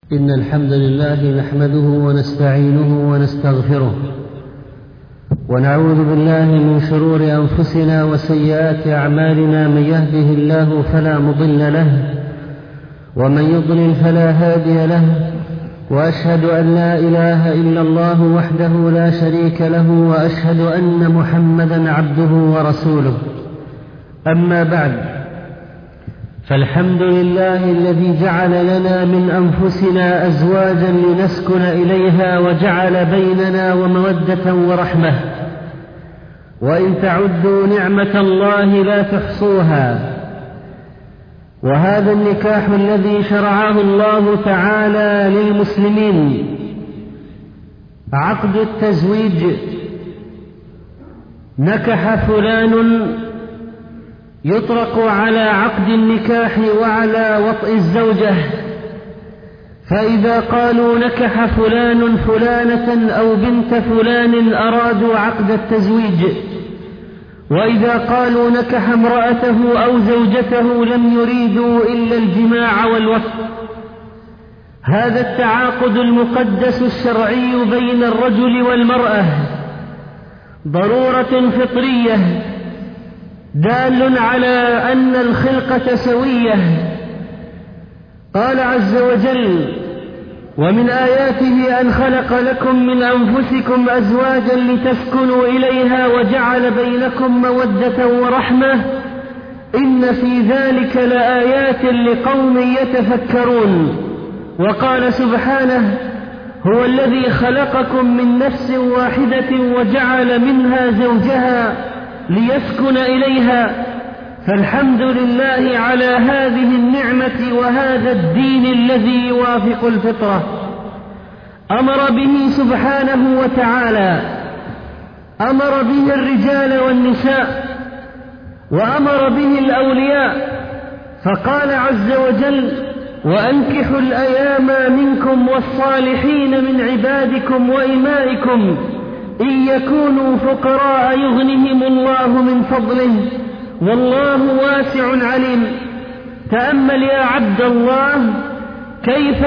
إن الحمد لله نحمده ونستعينه ونستغفره ونعوذ بالله من شرور أنفسنا وسيئات أعمالنا. من يهده الله فلا مضل له ومن يضلل فلا هادي له، وأشهد أن لا إله إلا الله وحده لا شريك له، وأشهد أن محمدا عبده ورسوله. أما بعد، فالحمد لله الذي جعل لنا من أنفسنا أزواجا لنسكن إليها، وجعل بيننا ومودة ورحمة، وإن تعدوا نعمة الله لا تحصوها. وهذا النكاح الذي شرعه الله تعالى للمسلمين عقد التزويج. نكح فلان يطلق على عقد النكاح وعلى وطئ الزوجة، فإذا قالوا نكح فلان فلانة أو بنت فلان أرادوا عقد التزويج، وإذا قالوا نكح امرأته أو زوجته لم يريدوا إلا الجماع والوطء. هذا التعاقد المقدس الشرعي بين الرجل والمرأة ضرورة فطرية دال على أن الخلقة سوية. قال عز وجل: ومن آياته أن خلق لكم من أنفسكم أزواجا لتسكنوا إليها وجعل بينكم مودة ورحمة إن في ذلك لآيات لقوم يتفكرون. وقال سبحانه: هو الذي خلقكم من نفس واحدة وجعل منها زوجها ليسكن إليها. فالحمد لله على هذه النعمة وهذا الدين الذي يوافق الفطرة. أمر به سبحانه وتعالى، أمر به الرجال والنساء، وأمر به الأولياء، فقال عز وجل: وأنكحوا الأيام منكم والصالحين من عبادكم وإمائكم إن يكونوا فقراء يغنهم الله من فضله والله واسع عليم. تأمل يا عبد الله كيف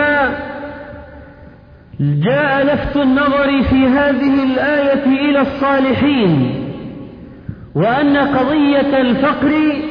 جاء لفت النظر في هذه الآية إلى الصالحين، وأن قضية الفقر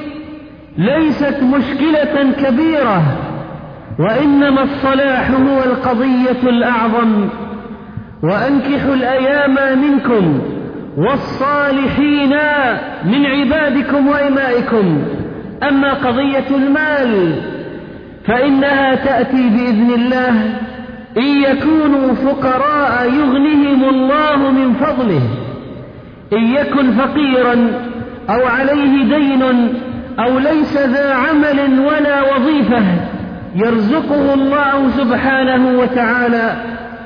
ليست مشكلة كبيرة، وإنما الصلاح هو القضية الأعظم. وأنكحوا الأيام منكم والصالحين من عبادكم وإمائكم. أما قضية المال فإنها تأتي بإذن الله إن يكونوا فقراء يغنهم الله من فضله. إن يكن فقيرا أو عليه دين أو ليس ذا عمل ولا وظيفة يرزقه الله سبحانه وتعالى.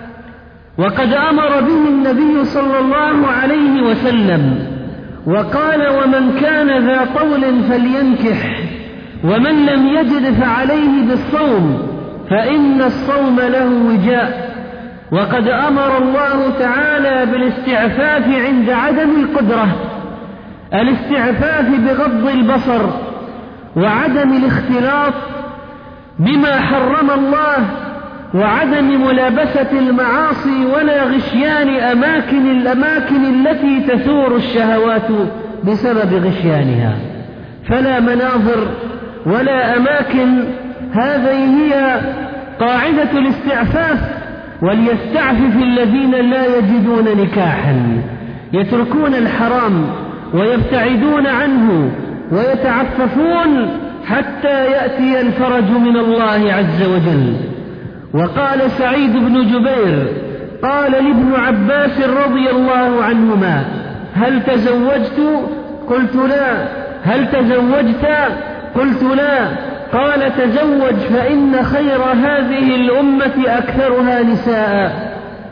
وقد أمر به النبي صلى الله عليه وسلم وقال: ومن كان ذا طول فلينكح، ومن لم يجد فعليه بالصوم فإن الصوم له وجاء. وقد أمر الله تعالى بالاستعفاف عند عدم القدرة، الاستعفاف بغض البصر وعدم الاختلاط بما حرم الله، وعدم ملابسة المعاصي ولا غشيان الأماكن التي تثور الشهوات بسبب غشيانها. فلا مناظر ولا أماكن، هذه هي قاعدة الاستعفاف. وليستعفف الذين لا يجدون نكاحا، يتركون الحرام ويبتعدون عنه ويتعففون حتى يأتي الفرج من الله عز وجل. وقال سعيد بن جبير قال لابن عباس رضي الله عنهما: هل تزوجت؟ قلت لا. هل تزوجت؟ قلت لا. قال: تزوج فإن خير هذه الأمة أكثرها نساء.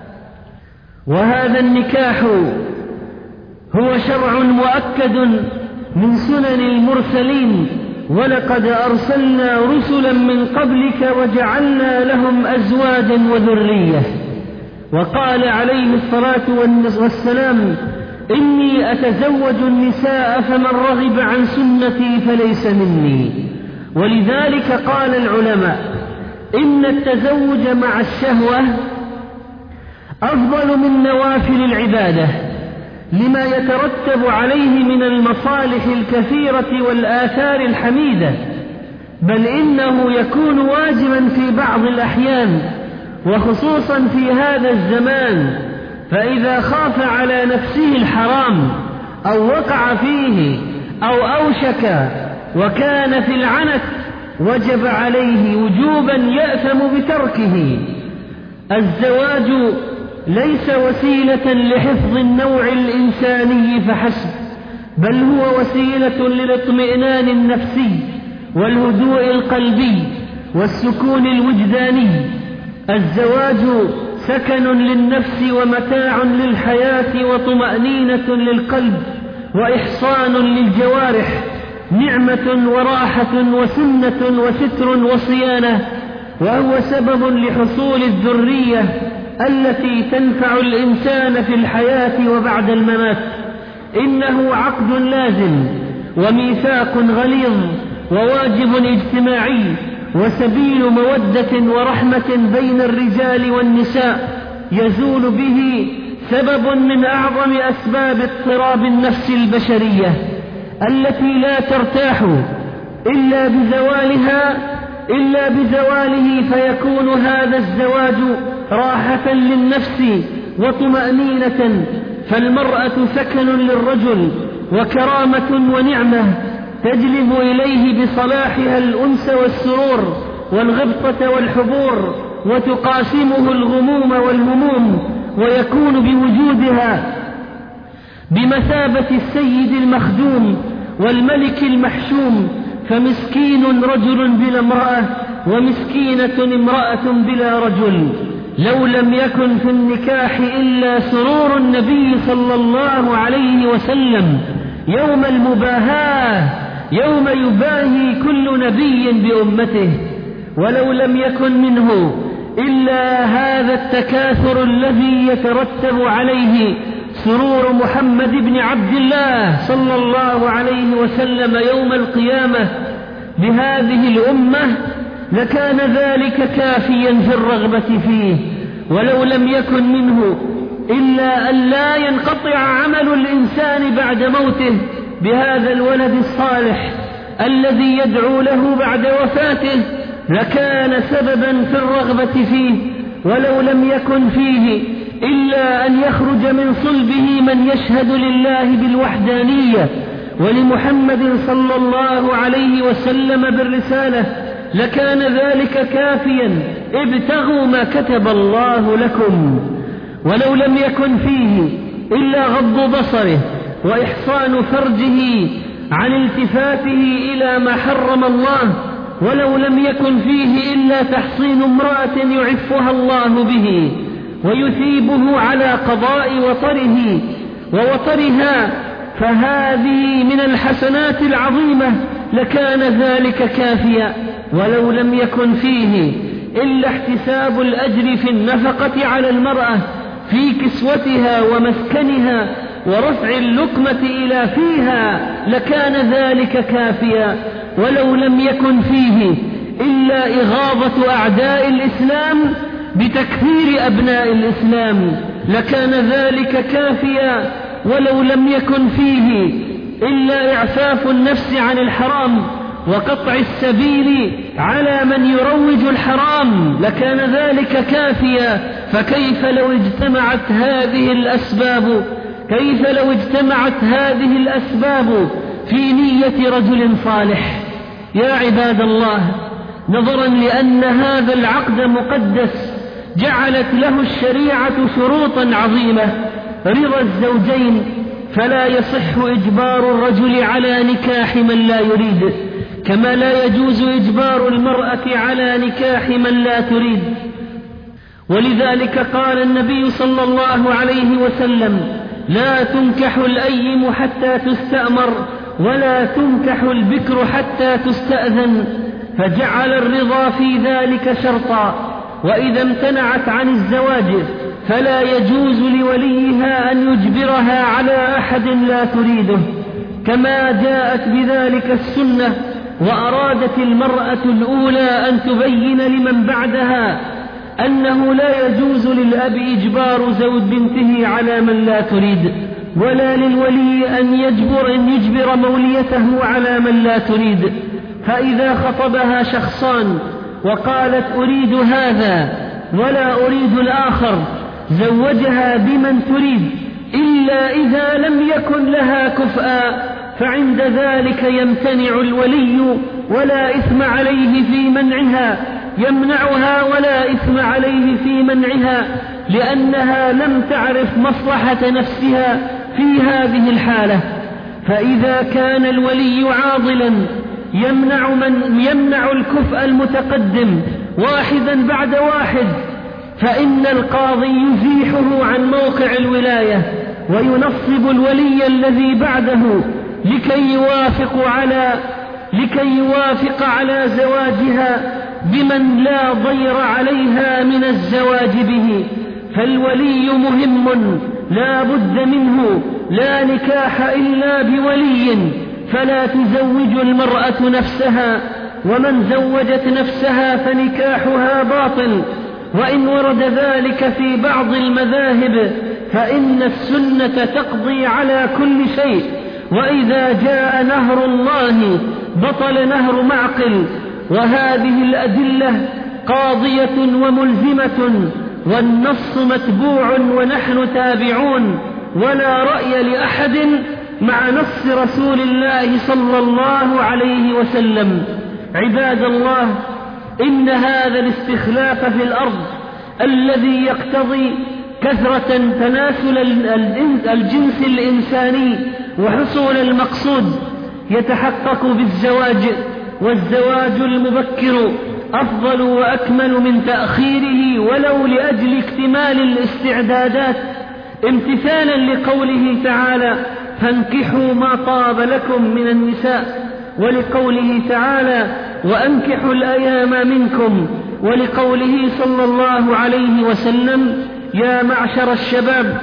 وهذا النكاح هو شرع مؤكد من سنن المرسلين، ولقد أرسلنا رسلا من قبلك وجعلنا لهم أزواجا وذرية. وقال عليه الصلاة والسلام: إني أتزوج النساء فمن رغب عن سنتي فليس مني. ولذلك قال العلماء: إن التزوج مع الشهوة أفضل من نوافل العبادة لما يترتب عليه من المصالح الكثيرة والآثار الحميدة، بل إنه يكون واجبا في بعض الأحيان وخصوصا في هذا الزمان، فإذا خاف على نفسه الحرام أو وقع فيه أو أوشك وكان في العنت وجب عليه وجوبا يأثم بتركه. الزواج ليس وسيلة لحفظ النوع الإنساني فحسب، بل هو وسيلة للاطمئنان النفسي والهدوء القلبي والسكون الوجداني. الزواج سكن للنفس ومتاع للحياة وطمأنينة للقلب وإحصان للجوارح، نعمة وراحة وسنة وستر وصيانة، وهو سبب لحصول الذرية التي تنفع الإنسان في الحياة وبعد الممات. إنه عقد لازم وميثاق غليظ وواجب اجتماعي وسبيل مودة ورحمة بين الرجال والنساء، يزول به سبب من أعظم أسباب اضطراب النفس البشرية التي لا ترتاح إلا بزواله، فيكون هذا الزواج راحة للنفس وطمأنينة. فالمرأة سكن للرجل وكرامة ونعمة تجلب إليه بصلاحها الأنس والسرور والغبطة والحبور، وتقاسمه الغموم والهموم، ويكون بوجودها بمثابة السيد المخدوم والملك المحشوم. فمسكين رجل بلا امرأة ومسكينة امرأة بلا رجل. لو لم يكن في النكاح إلا سرور النبي صلى الله عليه وسلم يوم المباهاة، يوم يباهي كل نبي بأمته، ولو لم يكن منه إلا هذا التكاثر الذي يترتب عليه سرور محمد بن عبد الله صلى الله عليه وسلم يوم القيامة بهذه الأمة، لكان ذلك كافيا في الرغبة فيه. ولو لم يكن منه إلا أن لا ينقطع عمل الإنسان بعد موته بهذا الولد الصالح الذي يدعو له بعد وفاته، لكان سببا في الرغبة فيه. ولو لم يكن فيه إلا أن يخرج من صلبه من يشهد لله بالوحدانية ولمحمد صلى الله عليه وسلم بالرسالة، لكان ذلك كافيا. ابتغوا ما كتب الله لكم. ولو لم يكن فيه إلا غض بصره وإحصان فرجه عن التفاته إلى ما حرم الله، ولو لم يكن فيه إلا تحصين امرأة يعفها الله به ويثيبه على قضاء وطره ووطرها، فهذه من الحسنات العظيمة، لكان ذلك كافيا. ولو لم يكن فيه إلا احتساب الأجر في النفقة على المرأة في كسوتها ومسكنها ورفع اللقمة إلى فيها، لكان ذلك كافيا. ولو لم يكن فيه إلا إغاظة أعداء الإسلام بتكفير أبناء الإسلام، لكان ذلك كافيا. ولو لم يكن فيه إلا إعفاف النفس عن الحرام وقطع السبيل على من يروج الحرام، لكان ذلك كافيا. فكيف لو اجتمعت هذه الأسباب في نية رجل صالح؟ يا عباد الله، نظرا لأن هذا العقد مقدس جعلت له الشريعة شروطا عظيمة: رضا الزوجين، فلا يصح إجبار الرجل على نكاح من لا يريد، كما لا يجوز إجبار المرأة على نكاح من لا تريد. ولذلك قال النبي صلى الله عليه وسلم: لا تنكح الأيم حتى تستأمر، ولا تنكح البكر حتى تستأذن، فجعل الرضا في ذلك شرطا. وإذا امتنعت عن الزواج فلا يجوز لوليها أن يجبرها على أحد لا تريده، كما جاءت بذلك السنة وأرادت المرأة الأولى أن تبين لمن بعدها أنه لا يجوز للأب إجبار زوج بنته على من لا تريد، ولا للولي أن يجبر موليته على من لا تريد. فإذا خطبها شخصان وقالت أريد هذا ولا أريد الآخر زوجها بمن تريد، إلا إذا لم يكن لها كفءا، فعند ذلك يمتنع الولي ولا إثم عليه في منعها، يمنعها ولا إثم عليه في منعها، لأنها لم تعرف مصلحة نفسها في هذه الحالة. فإذا كان الولي عاضلا يمنع الكفء المتقدم واحدا بعد واحد، فإن القاضي يزيحه عن موقع الولاية وينصب الولي الذي بعده لكي يوافق على زواجها بمن لا ضير عليها من الزواج به. فالولي مهم لا بد منه، لا نكاح إلا بولي، فلا تزوج المرأة نفسها، ومن زوجت نفسها فنكاحها باطل. وإن ورد ذلك في بعض المذاهب فإن السنة تقضي على كل شيء، وإذا جاء نهر الله بطل نهر معقل. وهذه الأدلة قاضية وملزمة، والنص متبوع ونحن تابعون، ولا رأي لأحد مع نص رسول الله صلى الله عليه وسلم. عباد الله، إن هذا الاستخلاف في الأرض الذي يقتضي كثرة تناسل الجنس الإنساني وحصول المقصود يتحقق بالزواج، والزواج المبكر أفضل وأكمل من تأخيره ولو لأجل اكتمال الاستعدادات، امتثالا لقوله تعالى فانكحوا ما طاب لكم من النساء، ولقوله تعالى وأنكحوا الأيام منكم، ولقوله صلى الله عليه وسلم يا معشر الشباب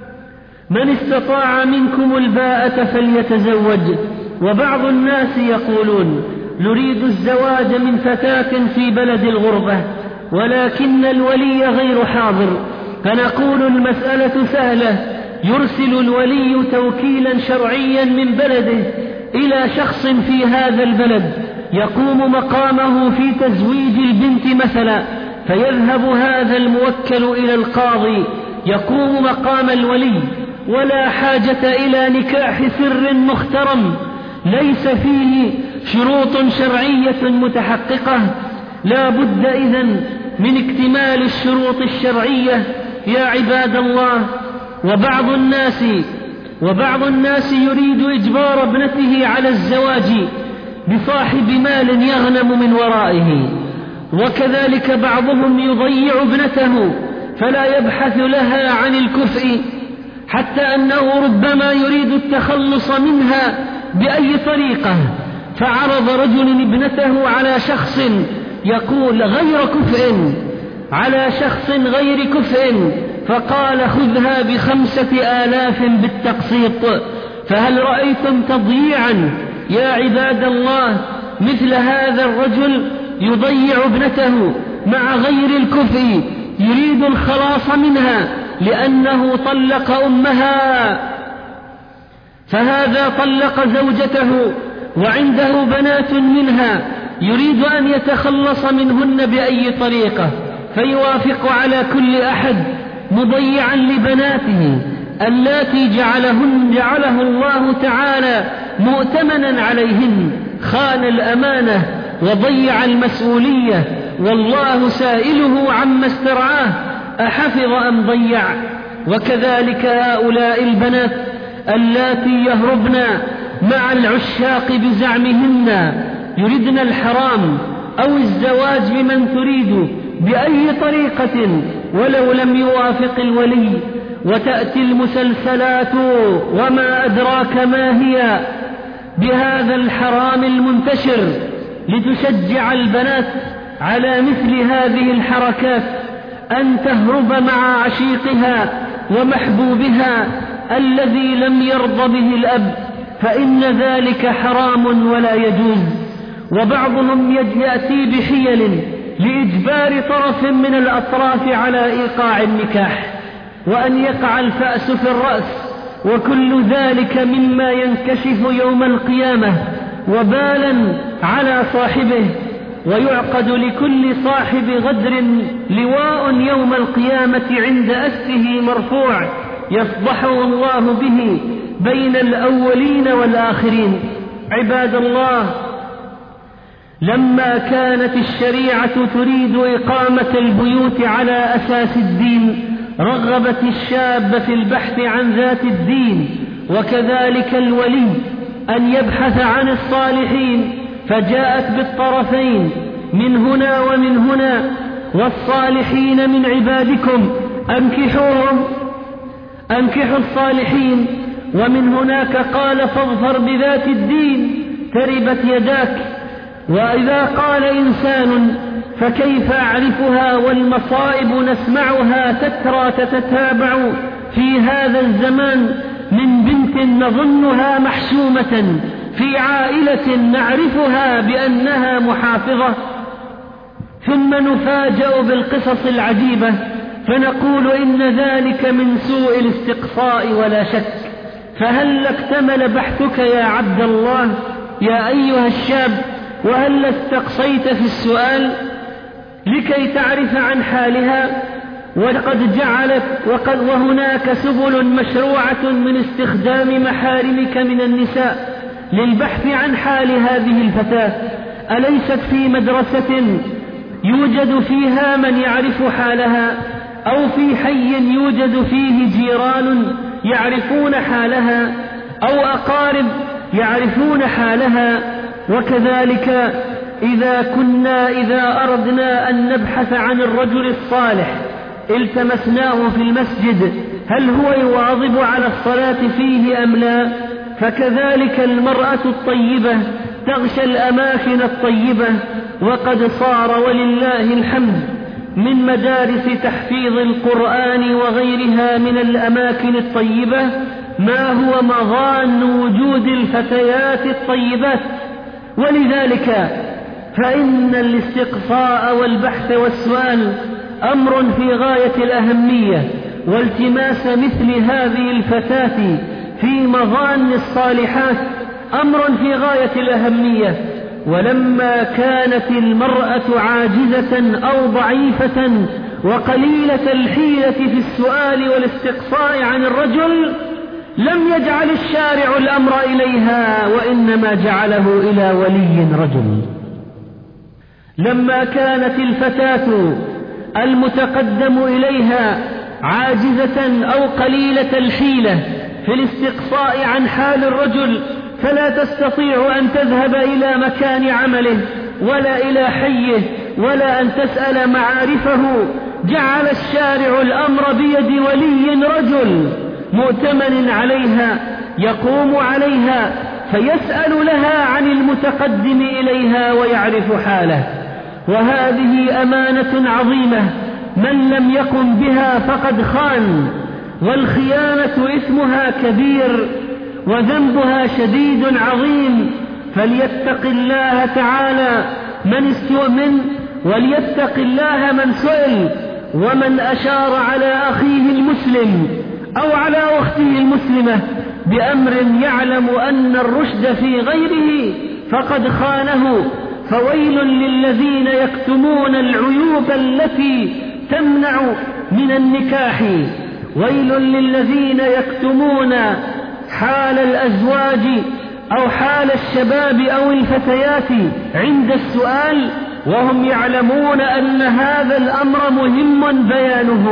من استطاع منكم الباءة فليتزوج. وبعض الناس يقولون نريد الزواج من فتاة في بلد الغربة ولكن الولي غير حاضر، فنقول المسألة سهلة، يرسل الولي توكيلا شرعيا من بلده إلى شخص في هذا البلد يقوم مقامه في تزويج البنت مثلا، فيذهب هذا الموكل إلى القاضي يقوم مقام الولي، ولا حاجة إلى نكاح سر محترم ليس فيه شروط شرعية متحققة. لا بد إذن من اكتمال الشروط الشرعية يا عباد الله. وبعض الناس يريد إجبار ابنته على الزواج بصاحب مال يغنم من ورائه، وكذلك بعضهم يضيع ابنته فلا يبحث لها عن الكفء، حتى أنه ربما يريد التخلص منها بأي طريقة، فعرض رجل ابنته على شخص يقول غير كفء على شخص غير كفء، فقال خذها ب5,000 بالتقسيط. فهل رأيتم تضييعا يا عباد الله مثل هذا الرجل يضيع ابنته مع غير الكفء يريد الخلاص منها لأنه طلق أمها، فهذا طلق زوجته وعنده بنات منها يريد أن يتخلص منهن بأي طريقة، فيوافق على كل أحد مضيعا لبناته اللاتي جعله الله تعالى مؤتمنا عليهن، خان الأمانة وضيع المسؤولية، والله سائله عما استرعاه أحفظ أم ضيع. وكذلك هؤلاء البنات اللاتي يهربن مع العشاق بزعمهن يردن الحرام أو الزواج بمن تريد بأي طريقة ولو لم يوافق الولي، وتأتي المسلسلات وما أدراك ما هي بهذا الحرام المنتشر لتشجع البنات على مثل هذه الحركات، أن تهرب مع عشيقها ومحبوبها الذي لم يرض به الأب، فإن ذلك حرام ولا يجوز. وبعضهم يأتي بحيل لإجبار طرف من الأطراف على إيقاع النكاح، وأن يقع الفأس في الرأس، وكل ذلك مما ينكشف يوم القيامة وبالا على صاحبه، ويعقد لكل صاحب غدر لواء يوم القيامة عند أسه مرفوع يفضحه الله به بين الأولين والآخرين. عباد الله، لما كانت الشريعة تريد إقامة البيوت على أساس الدين رغبت الشاب في البحث عن ذات الدين، وكذلك الولي أن يبحث عن الصالحين، فجاءت بالطرفين من هنا ومن هنا، والصالحين من عبادكم أنكحوا الصالحين، ومن هناك قال فاظفر بذات الدين تربت يداك. وإذا قال إنسان فكيف أعرفها والمصائب نسمعها تترى تتتابع في هذا الزمان، من بنت نظنها محشومة في عائلة نعرفها بأنها محافظة، ثم نفاجأ بالقصص العجيبة فنقول إن ذلك من سوء الاستقصاء ولا شك. فهل اكتمل بحثك يا عبد الله يا أيها الشاب؟ وهل استقصيت في السؤال لكي تعرف عن حالها؟ وهناك سبل مشروعة من استخدام محارمك من النساء للبحث عن حال هذه الفتاة. أليست في مدرسة يوجد فيها من يعرف حالها، أو في حي يوجد فيه جيران يعرفون حالها، أو أقارب يعرفون حالها؟ وكذلك إذا أردنا أن نبحث عن الرجل الصالح التمسناه في المسجد هل هو يواظب على الصلاة فيه أم لا؟ فكذلك المرأة الطيبة تغشى الأماكن الطيبة، وقد صار ولله الحمد من مدارس تحفيظ القرآن وغيرها من الأماكن الطيبة ما هو مظان وجود الفتيات الطيبات. ولذلك فإن الاستقصاء والبحث والسؤال أمر في غاية الأهمية، والتماس مثل هذه الفتاة في مظان الصالحات أمر في غاية الأهمية. ولما كانت المرأة عاجزة أو ضعيفة وقليلة الحيلة في السؤال والاستقصاء عن الرجل لم يجعل الشارع الأمر إليها، وإنما جعله إلى ولي رجل. لما كانت الفتاة المتقدم إليها عاجزة أو قليلة الحيلة في الاستقصاء عن حال الرجل فلا تستطيع أن تذهب إلى مكان عمله ولا إلى حيه ولا أن تسأل معارفه، جعل الشارع الأمر بيد ولي رجل مؤتمن عليها يقوم عليها فيسأل لها عن المتقدم إليها ويعرف حاله. وهذه أمانة عظيمة، من لم يقم بها فقد خان، والخيانة إثمها كبير وذنبها شديد عظيم. فليتق الله تعالى من استؤمن، وليتق الله من سئل، ومن أشار على أخيه المسلم أو على أخته المسلمة بأمر يعلم أن الرشد في غيره فقد خانه. فويل للذين يكتمون العيوب التي تمنع من النكاح، ويل للذين يكتمون حال الأزواج أو حال الشباب أو الفتيات عند السؤال وهم يعلمون أن هذا الأمر مهم بيانه.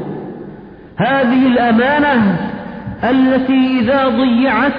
هذه الأمانة التي إذا ضيعت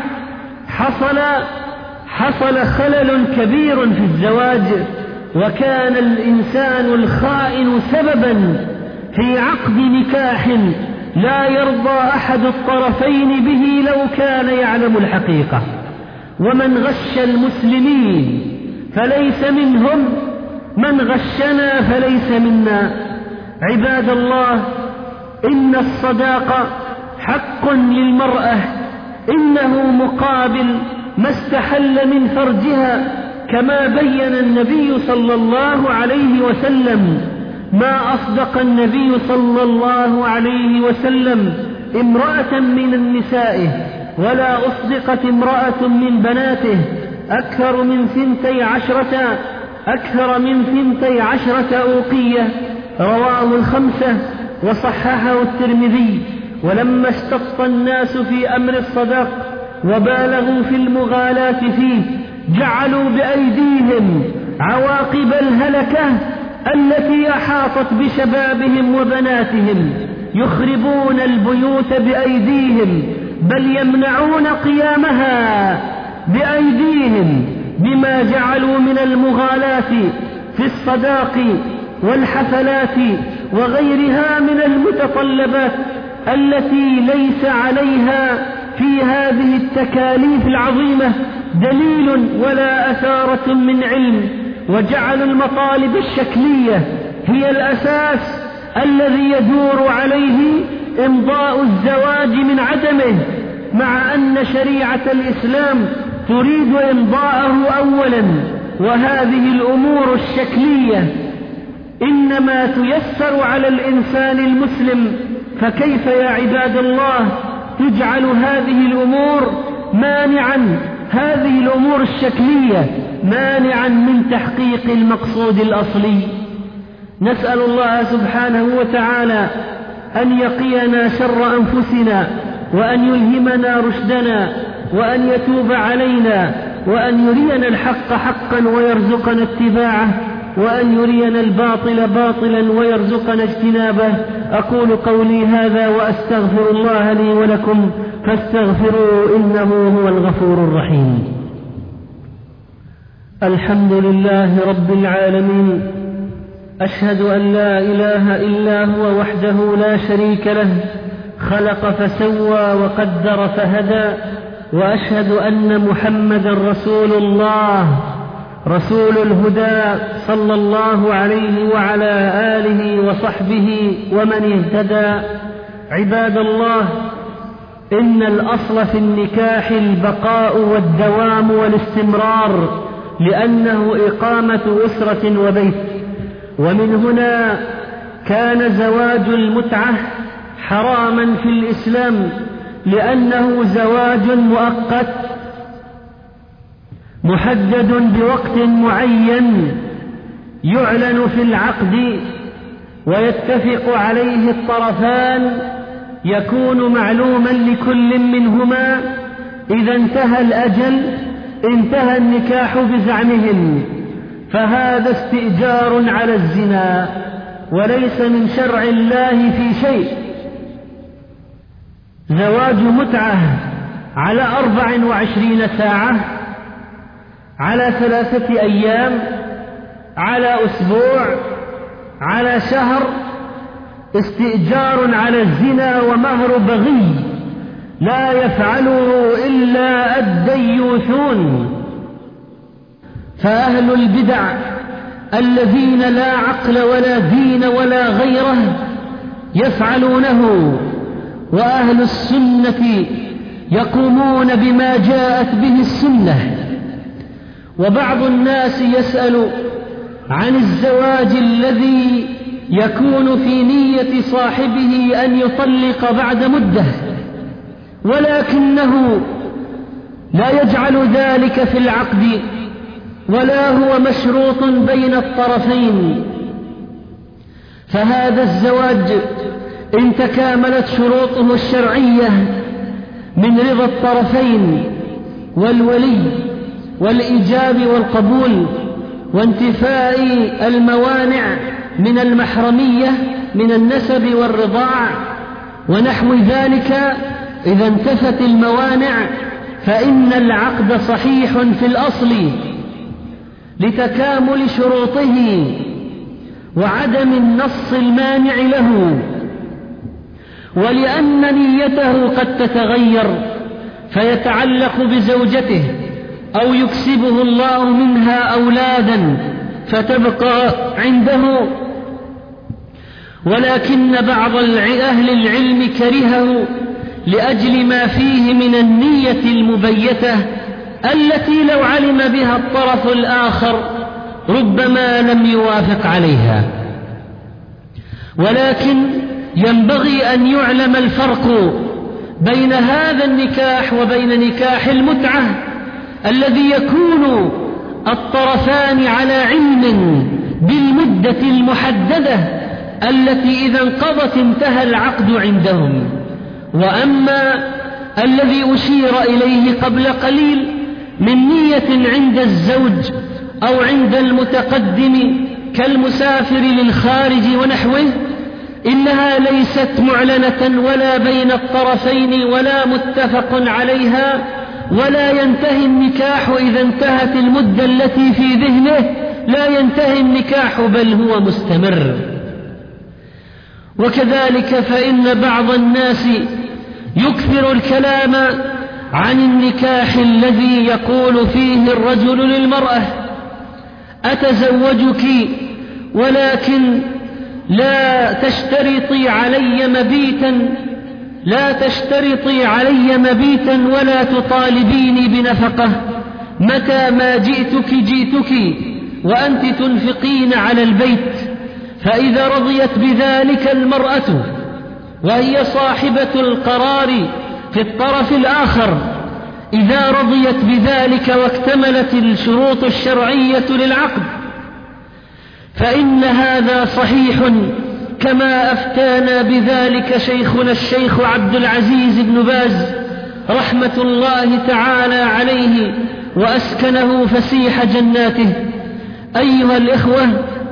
حصل خلل كبير في الزواج، وكان الإنسان الخائن سببا في عقد نكاح لا يرضى أحد الطرفين به لو كان يعلم الحقيقة. ومن غش المسلمين فليس منهم، من غشنا فليس منا. عباد الله، إن الصداقة حق للمرأة، إنه مقابل ما استحل من فرجها كما بين النبي صلى الله عليه وسلم. ما أصدق النبي صلى الله عليه وسلم امرأة من نسائه، ولا أصدقت امرأة من بناته أكثر من 12 أوقية. رواه الخمسة وصححه الترمذي. ولما اشتط الناس في أمر الصداق وبالغوا في المغالاة فيه، جعلوا بأيديهم عواقب الهلكة التي أحاطت بشبابهم وبناتهم، يخربون البيوت بأيديهم، بل يمنعون قيامها بأيديهم، بما جعلوا من المغالاة في الصداق والحفلات وغيرها من المتطلبات التي ليس عليها في هذه التكاليف العظيمة دليل ولا أثارة من علم. وجعلوا المطالب الشكلية هي الأساس الذي يدور عليه إمضاء الزواج من عدمه، مع أن شريعة الإسلام تريد إمضاءه أولا. وهذه الأمور الشكلية إنما تيسر على الإنسان المسلم، فكيف يا عباد الله تجعل هذه الأمور الشكلية مانعا من تحقيق المقصود الأصلي؟ نسأل الله سبحانه وتعالى أن يقينا شر أنفسنا، وأن يلهمنا رشدنا، وأن يتوب علينا، وأن يرينا الحق حقا ويرزقنا اتباعه، وأن يرينا الباطل باطلا ويرزقنا اجتنابه. أقول قولي هذا وأستغفر الله لي ولكم، فاستغفروا إنه هو الغفور الرحيم. الحمد لله رب العالمين، أشهد أن لا إله إلا هو وحده لا شريك له، خلق فسوى وقدر فهدى، وأشهد أن محمدا رسول الله، رسول الهدى، صلى الله عليه وعلى آله وصحبه ومن اهتدى. عباد الله، إن الأصل في النكاح البقاء والدوام والاستمرار، لأنه إقامة أسرة وبيت. ومن هنا كان زواج المتعة حراما في الإسلام، لأنه زواج مؤقت محدد بوقت معين يعلن في العقد ويتفق عليه الطرفان، يكون معلوما لكل منهما. إذا انتهى الأجل انتهى النكاح بزعمهم، فهذا استئجار على الزنا وليس من شرع الله في شيء. زواج متعة على 24 ساعة، على 3 أيام، على أسبوع، على شهر، استئجار على الزنا ومهر بغي لا يفعله إلا الديوثون. فأهل البدع الذين لا عقل ولا دين ولا غيره يفعلونه، وأهل السنة يقومون بما جاءت به السنة. وبعض الناس يسأل عن الزواج الذي يكون في نية صاحبه أن يطلق بعد مدة، ولكنه لا يجعل ذلك في العقد، ولا هو مشروط بين الطرفين. فهذا الزواج إن تكاملت شروطه الشرعية من رضا الطرفين والولي والإيجاب والقبول وانتفاء الموانع من المحرمية من النسب والرضاع ونحو ذلك، إذا انتفت الموانع فإن العقد صحيح في الأصل لتكامل شروطه وعدم النص المانع له، ولأن نيته قد تتغير فيتعلق بزوجته أو يكسبه الله منها أولادا فتبقى عنده. ولكن بعض أهل العلم كرهه لأجل ما فيه من النية المبيتة التي لو علم بها الطرف الآخر ربما لم يوافق عليها. ولكن ينبغي أن يعلم الفرق بين هذا النكاح وبين نكاح المتعة الذي يكون الطرفان على علم بالمدة المحددة التي إذا انقضت انتهى العقد عندهم. وأما الذي أشير إليه قبل قليل من نية عند الزوج أو عند المتقدم كالمسافر للخارج ونحوه، إنها ليست معلنة ولا بين الطرفين ولا متفق عليها، ولا ينتهي النكاح إذا انتهت المدة التي في ذهنه، لا ينتهي النكاح بل هو مستمر. وكذلك فإن بعض الناس يكثر الكلام عن النكاح الذي يقول فيه الرجل للمرأة: أتزوجك ولكن لا تشترطي علي مبيتا ولا تطالبيني بنفقة، متى ما جئتك وأنت تنفقين على البيت. فإذا رضيت بذلك المرأة وهي صاحبة القرار في الطرف الآخر، إذا رضيت بذلك واكتملت الشروط الشرعية للعقد، فإن هذا صحيح كما أفتانا بذلك شيخنا الشيخ عبد العزيز بن باز رحمة الله تعالى عليه وأسكنه فسيح جناته. أيها الإخوة،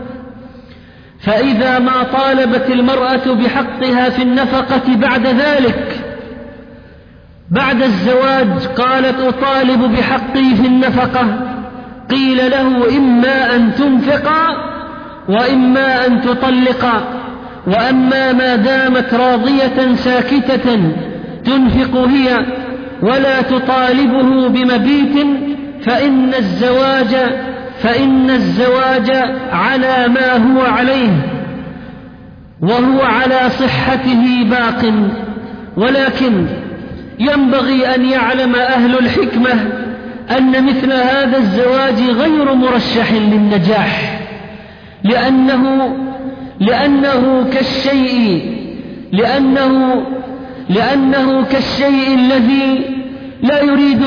فإذا ما طالبت المرأة بحقها في النفقة بعد ذلك بعد الزواج قالت: أطالب بحقي في النفقة، قيل له: إما أن تنفق وإما أن تطلق، وأما ما دامت راضية ساكتة تنفق هي ولا تطالبه بمبيت فإن الزواج على ما هو عليه وهو على صحته باق. ولكن ينبغي أن يعلم أهل الحكمة أن مثل هذا الزواج غير مرشح للنجاح، لأنه كالشيء الذي لا يريد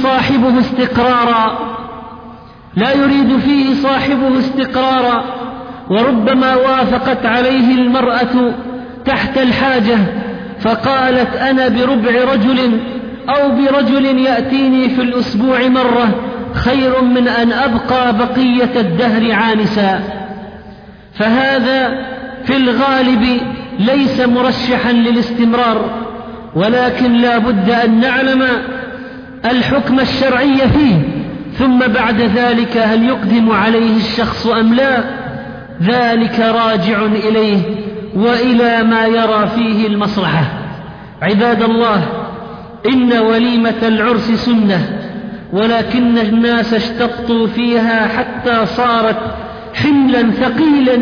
فيه صاحبه استقرارا، وربما وافقت عليه المرأة تحت الحاجة فقالت: أنا بربع رجل أو برجل يأتيني في الأسبوع مرة خير من أن أبقى بقية الدهر عانسا. فهذا في الغالب ليس مرشحا للاستمرار، ولكن لا بد أن نعلم الحكم الشرعي فيه، ثم بعد ذلك هل يقدم عليه الشخص أم لا، ذلك راجع إليه وإلى ما يرى فيه المصلحة. عباد الله، إن وليمة العرس سنة، ولكن الناس اشتطوا فيها حتى صارت حملا ثقيلا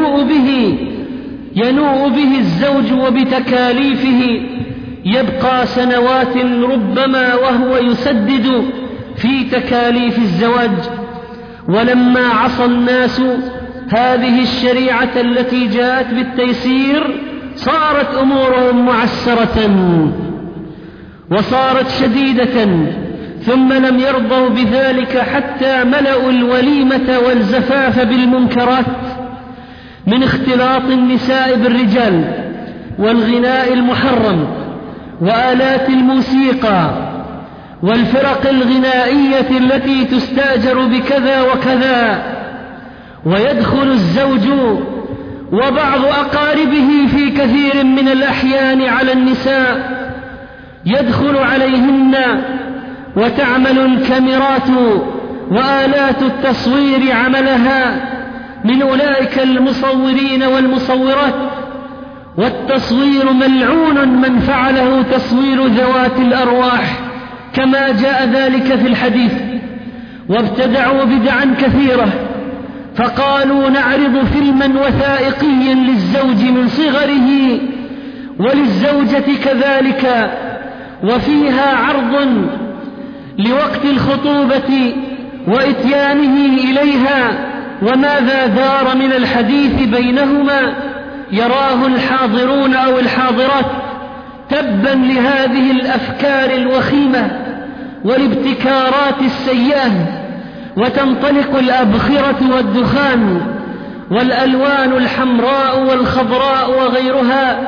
ينوء به الزوج وبتكاليفه، يبقى سنوات ربما وهو يسدد في تكاليف الزواج. ولما عصى الناس هذه الشريعة التي جاءت بالتيسير صارت أمورهم معسرة وصارت شديدة، ثم لم يرضوا بذلك حتى ملأوا الوليمة والزفاف بالمنكرات من اختلاط النساء بالرجال والغناء المحرم وآلات الموسيقى والفرق الغنائية التي تستأجر بكذا وكذا. ويدخل الزوج وبعض أقاربه في كثير من الأحيان على النساء، يدخل عليهن وتعمل الكاميرات وآلات التصوير عملها من أولئك المصورين والمصورات، والتصوير ملعون من فعله تصوير ذوات الأرواح كما جاء ذلك في الحديث. وابتدعوا بدعا كثيرة، فقالوا: نعرض فيلما وثائقيا للزوج من صغره وللزوجة كذلك، وفيها عرض لوقت الخطوبة وإتيانه إليها وماذا دار من الحديث بينهما يراه الحاضرون أو الحاضرات تبا لهذه الأفكار الوخيمة والابتكارات السيئة، وتنطلق الأبخرة والدخان والألوان الحمراء والخضراء وغيرها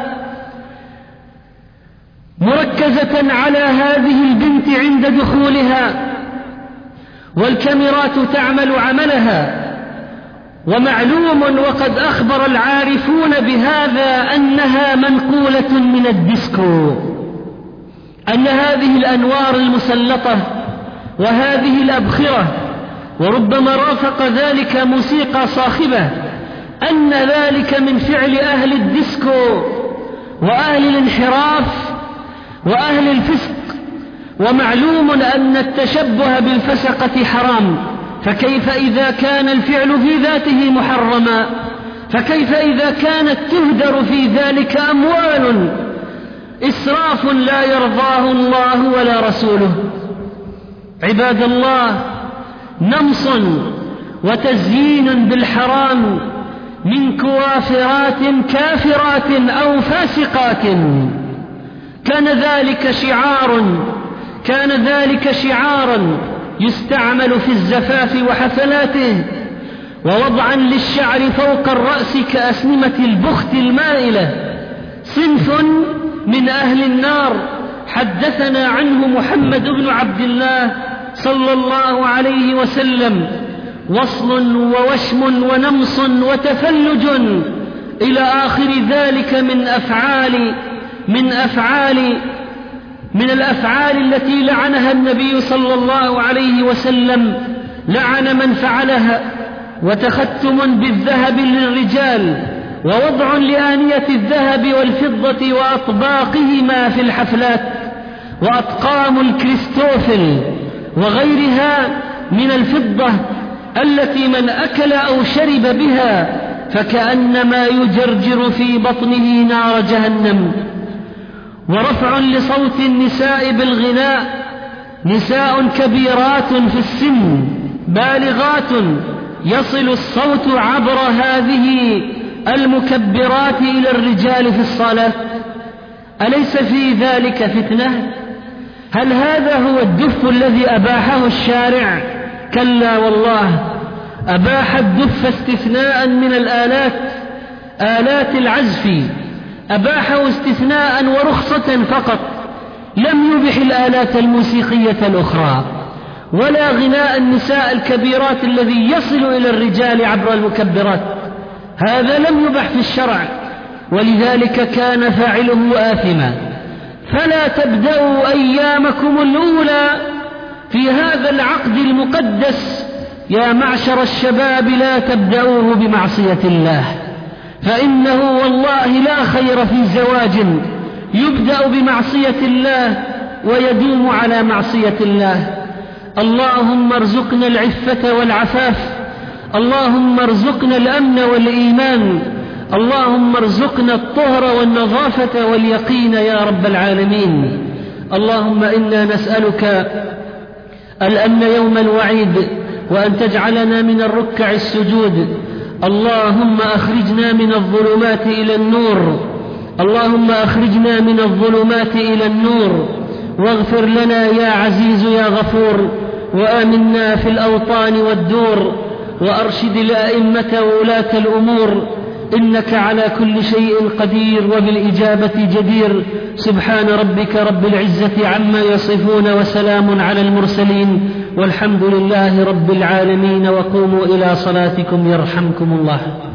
مركزة على هذه البنت عند دخولها، والكاميرات تعمل عملها. ومعلوم وقد أخبر العارفون بهذا أنها منقولة من الديسكو، أن هذه الأنوار المسلطة وهذه الأبخرة وربما رافق ذلك موسيقى صاخبة أن ذلك من فعل أهل الديسكو وأهل الانحراف وأهل الفسق. ومعلوم أن التشبه بالفسقة حرام، فكيف إذا كان الفعل في ذاته محرما؟ فكيف إذا كانت تهدر في ذلك أموال؟ إسراف لا يرضاه الله ولا رسوله. عباد الله، نمص وتزيين بالحرام من كوافرات كافرات أو فاسقات كان ذلك شعارا يستعمل في الزفاف وحفلاته، ووضعا للشعر فوق الرأس كأسنمة البخت المائلة. صنف من أهل النار حدثنا عنه محمد بن عبد الله صلى الله عليه وسلم، وصل ووشم ونمص وتفلج إلى آخر ذلك من الأفعال التي لعنها النبي صلى الله عليه وسلم، لعن من فعلها. وتختم بالذهب للرجال، ووضع لآنية الذهب والفضة وأطباقهما في الحفلات، وأطقام الكريستوفل وغيرها من الفضة التي من أكل أو شرب بها فكأنما يجرجر في بطنه نار جهنم. ورفع لصوت النساء بالغناء، نساء كبيرات في السن بالغات يصل الصوت عبر هذه المكبرات إلى الرجال في الصلاة. أليس في ذلك فتنة؟ هل هذا هو الدف الذي أباحه الشارع؟ كلا والله، أباح الدف استثناء من آلات العزف، أباحه استثناء ورخصة فقط، لم يبح الآلات الموسيقية الأخرى ولا غناء النساء الكبيرات الذي يصل إلى الرجال عبر المكبرات، هذا لم يبح في الشرع، ولذلك كان فاعله آثما. فلا تبدأوا أيامكم الأولى في هذا العقد المقدس يا معشر الشباب، لا تبدأوه بمعصية الله، فإنه والله لا خير في زواج يبدأ بمعصية الله ويدوم على معصية الله. اللهم ارزقنا العفة والعفاف، اللهم ارزقنا الأمن والإيمان، اللهم ارزقنا الطهر والنظافة واليقين يا رب العالمين. اللهم إنا نسألك الأمن يوم الوعيد، وأن تجعلنا من الركع السجود. اللهم أخرجنا من الظلمات إلى النور، اللهم أخرجنا من الظلمات إلى النور، واغفر لنا يا عزيز يا غفور، وآمنا في الأوطان والدور، وأرشد الأئمة وولاة الأمور، إنك على كل شيء قدير وبالإجابة جدير. سبحان ربك رب العزة عما يصفون، وسلام على المرسلين، والحمد لله رب العالمين. وقوموا إلى صلاتكم يرحمكم الله.